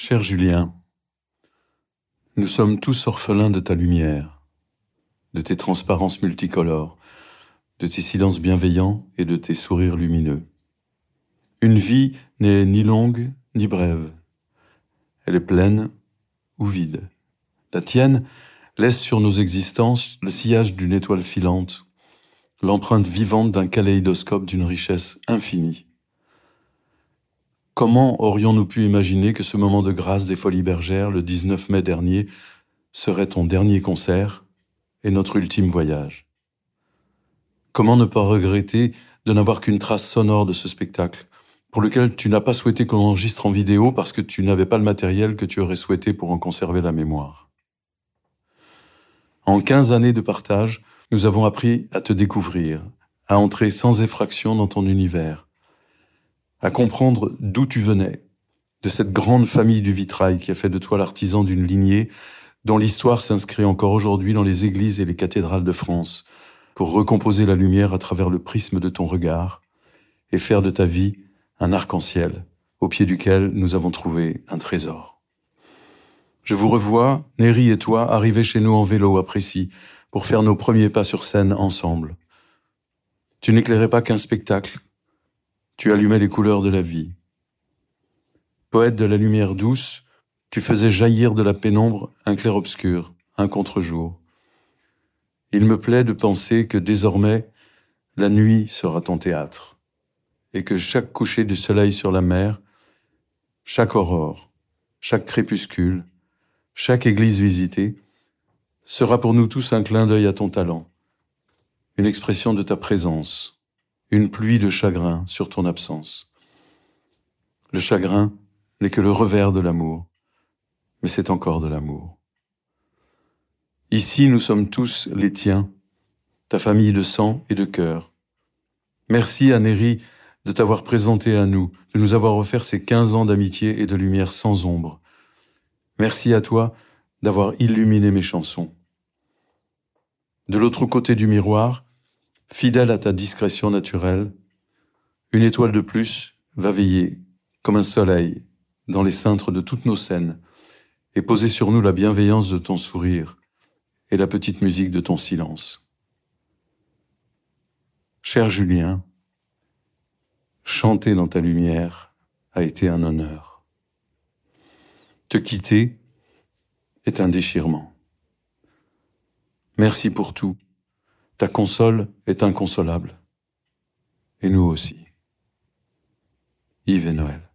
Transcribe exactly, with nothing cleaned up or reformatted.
Cher Julien, nous sommes tous orphelins de ta lumière, de tes transparences multicolores, de tes silences bienveillants et de tes sourires lumineux. Une vie n'est ni longue ni brève. Elle est pleine ou vide. La tienne laisse sur nos existences le sillage d'une étoile filante, l'empreinte vivante d'un kaléidoscope d'une richesse infinie. Comment aurions-nous pu imaginer que ce moment de grâce des Folies Bergères, le dix-neuf mai dernier, serait ton dernier concert et notre ultime voyage? Comment ne pas regretter de n'avoir qu'une trace sonore de ce spectacle, pour lequel tu n'as pas souhaité qu'on enregistre en vidéo parce que tu n'avais pas le matériel que tu aurais souhaité pour en conserver la mémoire? En quinze années de partage, nous avons appris à te découvrir, à entrer sans effraction dans ton univers, à comprendre d'où tu venais, de cette grande famille du vitrail qui a fait de toi l'artisan d'une lignée dont l'histoire s'inscrit encore aujourd'hui dans les églises et les cathédrales de France pour recomposer la lumière à travers le prisme de ton regard et faire de ta vie un arc-en-ciel au pied duquel nous avons trouvé un trésor. Je vous revois, Néry et toi, arriver chez nous en vélo à Précy pour faire nos premiers pas sur scène ensemble. Tu n'éclairais pas qu'un spectacle, tu allumais les couleurs de la vie. Poète de la lumière douce, tu faisais jaillir de la pénombre un clair-obscur, un contre-jour. Il me plaît de penser que désormais, la nuit sera ton théâtre, et que chaque coucher du soleil sur la mer, chaque aurore, chaque crépuscule, chaque église visitée, sera pour nous tous un clin d'œil à ton talent, une expression de ta présence, une pluie de chagrin sur ton absence. Le chagrin n'est que le revers de l'amour, mais c'est encore de l'amour. Ici, nous sommes tous les tiens, ta famille de sang et de cœur. Merci à Néry de t'avoir présenté à nous, de nous avoir offert ces quinze ans d'amitié et de lumière sans ombre. Merci à toi d'avoir illuminé mes chansons. De l'autre côté du miroir, fidèle à ta discrétion naturelle, une étoile de plus va veiller, comme un soleil, dans les cintres de toutes nos scènes, et poser sur nous la bienveillance de ton sourire et la petite musique de ton silence. Cher Julien, chanter dans ta lumière a été un honneur. Te quitter est un déchirement. Merci pour tout. Ta console est inconsolable. Et nous aussi. Yves et Noël.